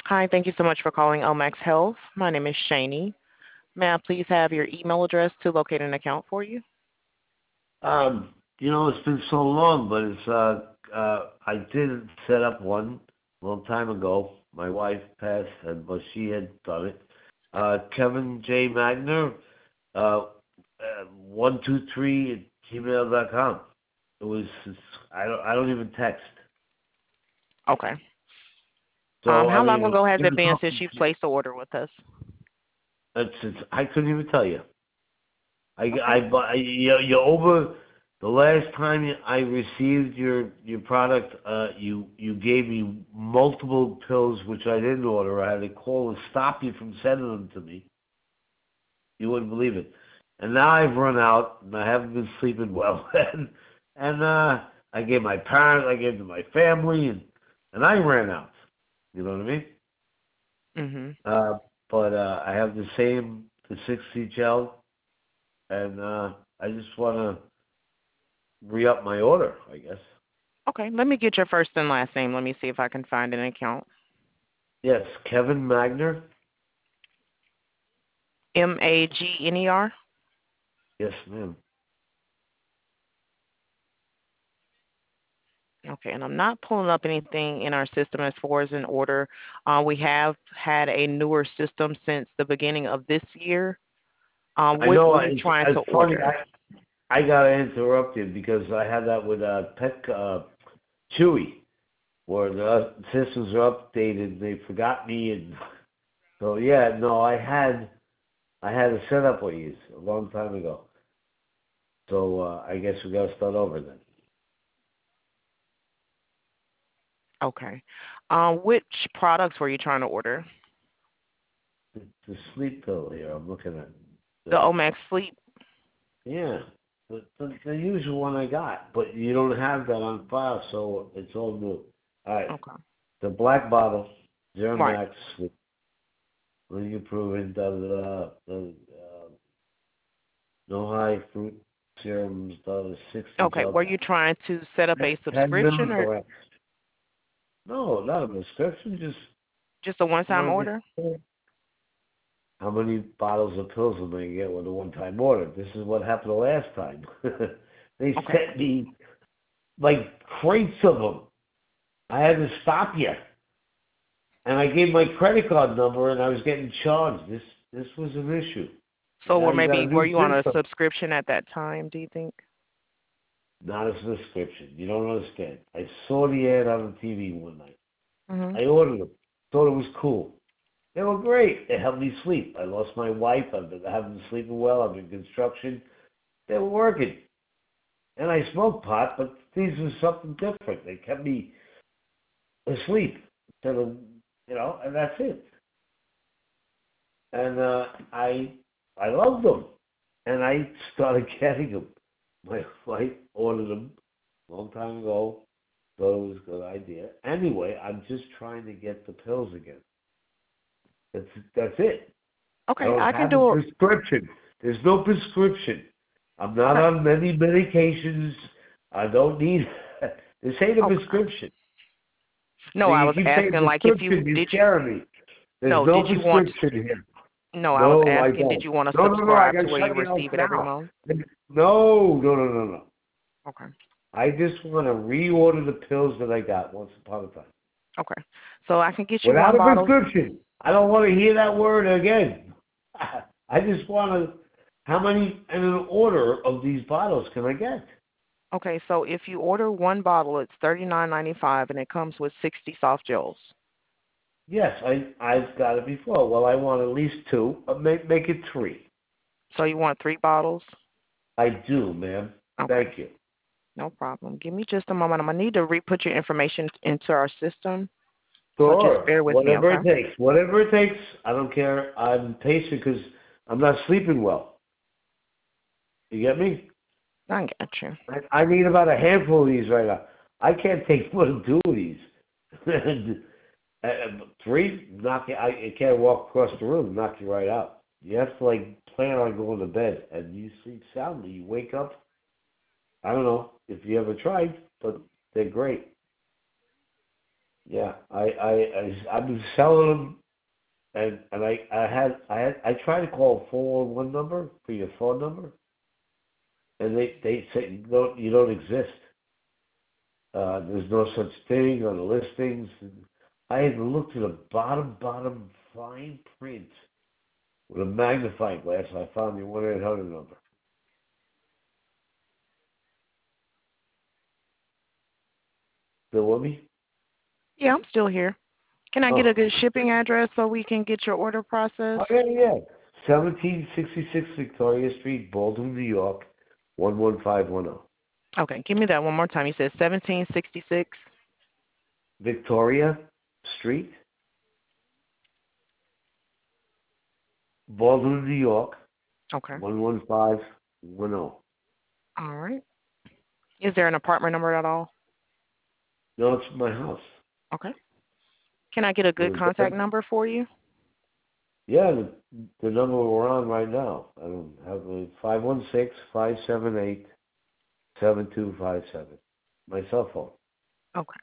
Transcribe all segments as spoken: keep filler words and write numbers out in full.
Hi, thank you so much for calling Omax Health. My name is Shani. May I please have your email address to locate an account for you? Um, you know, it's been so long, but it's uh, uh, I did set up one a long time ago. My wife passed, and but she had done it. Uh, Kevin J. Magner, uh, uh, one two three at gmail dot com. It was it's, I don't I don't even text. Okay. Um, So I how long mean, ago has it it was been since something. you placed the order with us? It's, it's I couldn't even tell you. I, Okay. I, bu- I you, you over the last time you- I received your your product, uh, you you gave me multiple pills which I didn't order. I had to call and stop you from sending them to me. You wouldn't believe it. And now I've run out, and I haven't been sleeping well. and and uh, I gave my parents, I gave to my family, and and I ran out. You know what I mean? Mhm. Uh, but uh, I have the same the sixty gel, and uh, I just want to re-up my order, I guess. Okay. Let me get your first and last name. Let me see if I can find an account. Yes, Kevin Magner. M A G N E R. Yes, ma'am. Okay, and I'm not pulling up anything in our system as far as an order. Uh, we have had a newer system since the beginning of this year. Um, I what know were I- you it's, trying to it's funny. order? I I got to interrupt you because I had that with uh, Pet uh, Chewy, where the systems are updated. They forgot me, and so yeah, no, I had I had a setup with you a long time ago. So uh, I guess we got to start over then. Okay. Um, which products were you trying to order? The, the sleep pill here, I'm looking at. The The, Omax Sleep. yeah, the, the the usual one I got, but you don't have that on file, so it's all new. All right. Okay. The black bottle, Zero Right. Max, with you proven does uh, the uh, no high fruit serums, does sixty Okay. gel Were you trying to set up a ten subscription or milligrams. No, not a prescription. Just just a one-time want to order? get how many bottles of pills am I gonna get with a one-time order? This is what happened the last time. They Okay. sent me like crates of them. I had to stop you, and I gave my credit card number, and I was getting charged. This this was an issue. So, Now or you got maybe a were new you on a system. subscription at that time, do you think? Not a subscription. You don't understand. I saw the ad on the T V one night. Mhm. I ordered them. Thought it was cool. They were great. They helped me sleep. I lost my wife. I've been, I haven't been sleeping well. I'm in construction. They were working. And I smoked pot, but these were something different. They kept me asleep instead of, you know, and that's it. And uh, I I loved them. And I started getting them. My wife ordered them a long time ago. Thought it was a good idea. Anyway, I'm just trying to get the pills again. That's that's it. I Okay, don't I can have a do it. prescription. There's no prescription. I'm not Okay. on many medications. I don't need. This ain't a Okay. prescription. No, See, I you was keep saying asking like if you prescription. You're did you scaring me. There's no, no did you want prescription here. no, I was No, I asking did don't. you want to No, no, no. I subscribe got to to where you shut you off receive it every now. month? No, no, no, no, no. Okay. I just want to reorder the pills that I got once upon a time. Okay. So I can get you Without one a bottle. prescription. I don't want to hear that word again. I just want to. How many in an order of these bottles can I get? Okay, so if you order one bottle, it's thirty nine ninety five, and it comes with sixty soft gels. Yes, I I've got it before. Well, I want at least two. Uh, make make it three. So you want three bottles? I do, ma'am. Okay, Thank you. no problem. Give me just a moment. I'm gonna need to re-put your information into our system. So just Sure. bear with me, Whatever okay? it takes. Whatever it takes. I don't care. I'm patient because I'm not sleeping well. You get me? I got you. I, I need about a handful of these right now. I can't take more than two of these. Uh, three, knock you. I, I can't walk across the room, knock you right out. You have to like plan on going to bed, and you sleep soundly. You wake up. I don't know if you ever tried, but they're great. Yeah, I, I, I, I've been selling them, and and I, I had, I had, I tried to call four one one number for your phone number, and they, they say you don't, you don't exist. Uh, there's no such thing on the listings. And I had to look to the bottom, bottom fine print with a magnifying glass. I found the one eight hundred number. Still with me? Yeah, I'm still here. Can I get a Oh, good shipping address so we can get your order processed? oh yeah, yeah. seventeen sixty-six Victoria Street, Baldwin, New York, one one five one zero. Okay, give me that one more time. You said seventeen sixty-six. Victoria Street, Baldwin, New York, Okay. one one five one zero. All right. Is there an apartment number at all? No, it's my house. Okay. Can I get a good contact number for you? Yeah, the, the number we're on right now. I don't have a five one six five seven eight seven two five seven. My cell phone. Okay.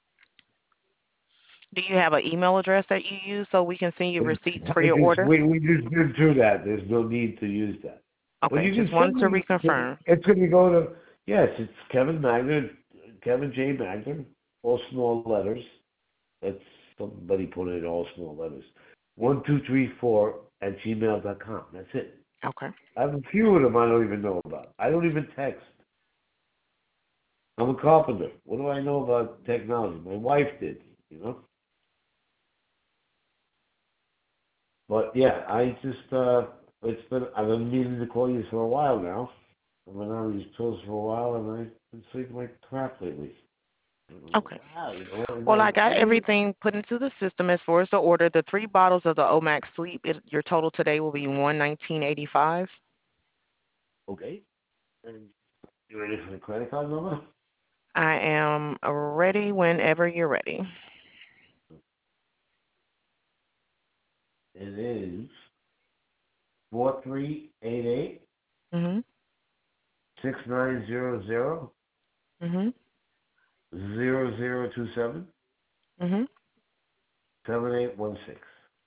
Do you have an email address that you use so we can send you receipts for I your just order? we we just been through that. There's no need to use that. But Okay, you can just send wanted to me. reconfirm. It's going to go to yes. It's Kevin Magner, Kevin J Magner, all small letters. That's somebody put in all small letters. One two three four at gmail dot com. That's it. Okay. I have a few of them I don't even know about. I don't even text. I'm a carpenter. What do I know about technology? My wife did, you know. But yeah, I just uh, it's been I've been meaning to call you for a while now. I've been on these pills for a while, and I've been sleeping like crap lately. Okay. Wow, you know, and Well, I I, got I mean, everything put into the system as far as the order. The three bottles of the Omax Sleep, it, your total today will be one nineteen eighty five. okay. And you ready for the credit card number? I am ready whenever you're ready. It is four three eight eight Mhm. six nine zero zero Mhm. zero zero two seven Mhm. seven eight one six.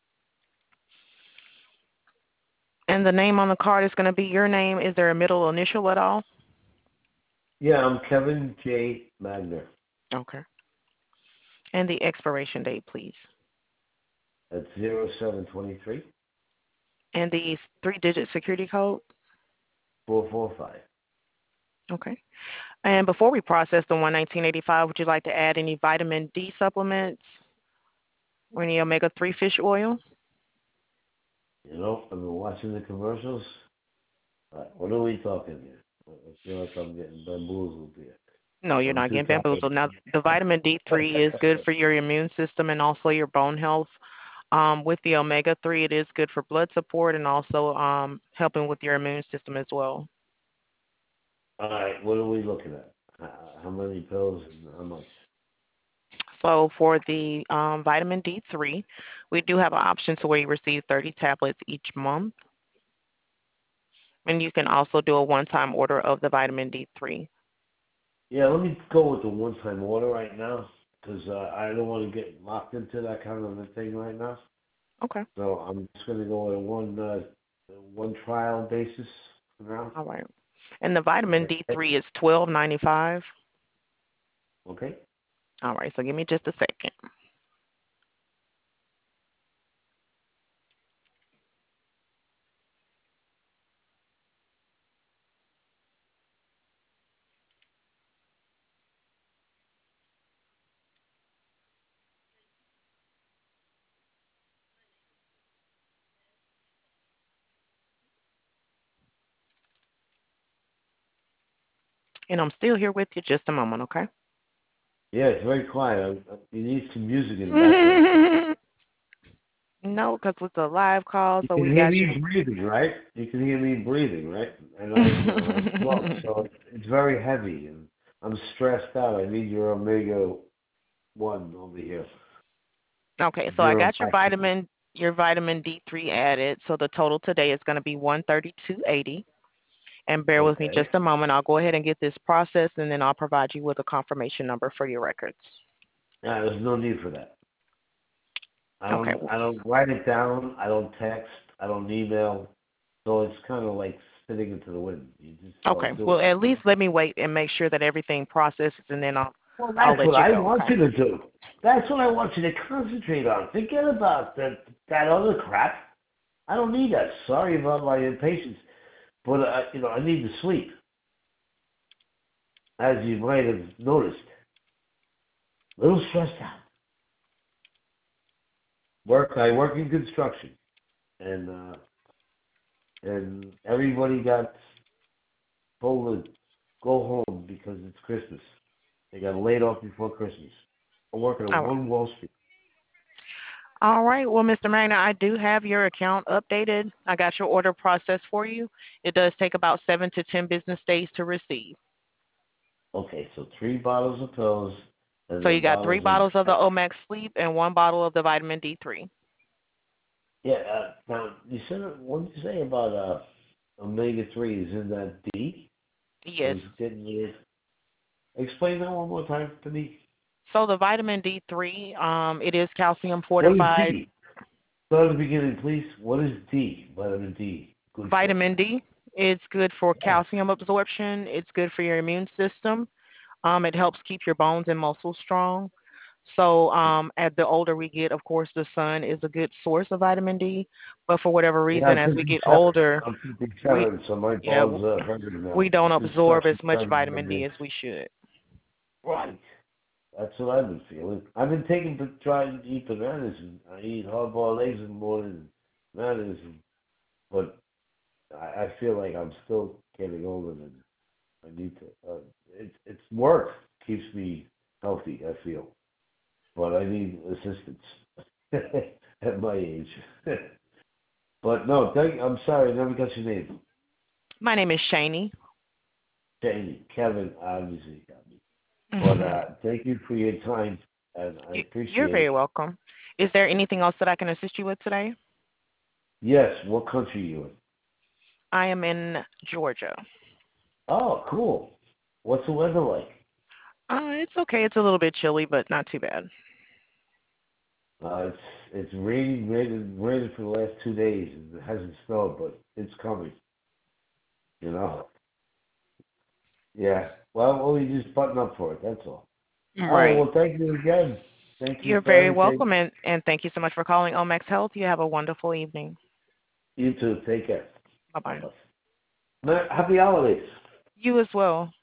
And the name on the card is going to be your name. Is there a middle initial at all? Yeah, I'm Kevin J. Magner. Okay. And the expiration date, please. That's zero seven twenty three And the three-digit security code. four four five. Okay. And before we process the one nineteen eighty five, would you like to add any vitamin D supplements or any omega three fish oil? You know, I've been watching the commercials. Uh, what are we talking here? I feel like I'm getting bamboozled here. No, you're I'm not too getting bamboozled. Now, the vitamin D three is tired. good for your immune system and also your bone health. Um, with the omega three, it is good for blood support and also um, helping with your immune system as well. All right, what are we looking at? Uh, how many pills and how much? So for the um, vitamin D three, we do have an option to where you receive thirty tablets each month. And you can also do a one-time order of the vitamin D three. Yeah, let me go with the one-time order right now because uh, I don't want to get locked into that kind of a thing right now. Okay. So I'm just going to go with a one uh, one trial basis for now. All right. And the vitamin D Okay. three is twelve ninety five. Okay. All right. So give me just a second. And I'm still here with you. Just a moment, okay? Yeah, it's very quiet. I, I, you need some music in the background. No, because it's a live call, You so can we hear got you. me breathing, right? You can hear me breathing, right? And I, you know, I smoke, so it's very heavy, and I'm stressed out. I need your omega one over here. Okay, so I Zero got your five. vitamin your vitamin D three added. So the total today is going to be one thirty-two eighty. And bear with me Okay. just a moment. I'll go ahead and get this processed, and then I'll provide you with a confirmation number for your records. Uh, there's no need for that. I Okay. don't I don't write it down. I don't text. I don't email. So it's kind of like spitting into the wind. You just Okay. don't do Well, it. at least let me wait and make sure that everything processes, and then I'll Well, I'll that's let what you I go. want Okay. you to do. That's what I want you to concentrate on. Forget about that that other crap. I don't need that. Sorry about my impatience, but uh, you know I need to sleep, as you might have noticed. A little stressed out. Work. I work in construction, and uh, and everybody got told to go home because it's Christmas. They got laid off before Christmas. I'm working on All right. one Wall Street. All right. Well, Mister Magna, I do have your account updated. I got your order processed for you. It does take about seven to ten business days to receive. Okay, so three bottles of pills, and So you then got three bottles bottles of the of Omax Sleep and one bottle of the vitamin D three. yeah. Uh, now you said what did you say about uh, omega three? Is in that D? Yes. Was didn't you explain that one more time to me? So the vitamin D three, um, it is calcium What is fortified. D? Start at the beginning, please. What is D? Vitamin D good for? Vitamin D, it's good for Yeah. calcium absorption. It's good for your immune system. Um, it helps keep your bones and muscles strong. So um, as the older we get, of course, the sun is a good source of vitamin D. But for whatever Yeah, reason, I'm as we get fifty-seven. older, I'm we fifty-seven, so my yeah bones are hurting now. we don't The absorb as construction much started vitamin on D me. as we should. Right. That's what I've been feeling. I've been taking, trying to eat bananas, and I eat hard-boiled eggs in the morning, bananas, and, but I, I feel like I'm still getting older, and I need to. Uh, it's it's work keeps me healthy. I feel, but I need assistance at my age. But no, thank. I'm sorry, I never got your name. My name is Shani. Jamie, Kevin, obviously got me. But Mhm. uh, thank you for your time, and I You, you're appreciate very it. welcome. Is there anything else that I can assist you with today? Yes, what country are you in? I am in Georgia. Oh, cool. What's the weather like? Uh, it's okay. It's a little bit chilly, but not too bad. Uh, it's it's raining, raining, raining for the last two days. It hasn't snowed, but it's coming. You know. Yeah. Well, well, we just button up for it. That's all. All right. Right. Well, thank you again. Thank you You're for very everything. welcome, and, and thank you so much for calling Omax Health. You have a wonderful evening. You too. Take care. Bye Bye bye. bye. Happy holidays. You as well.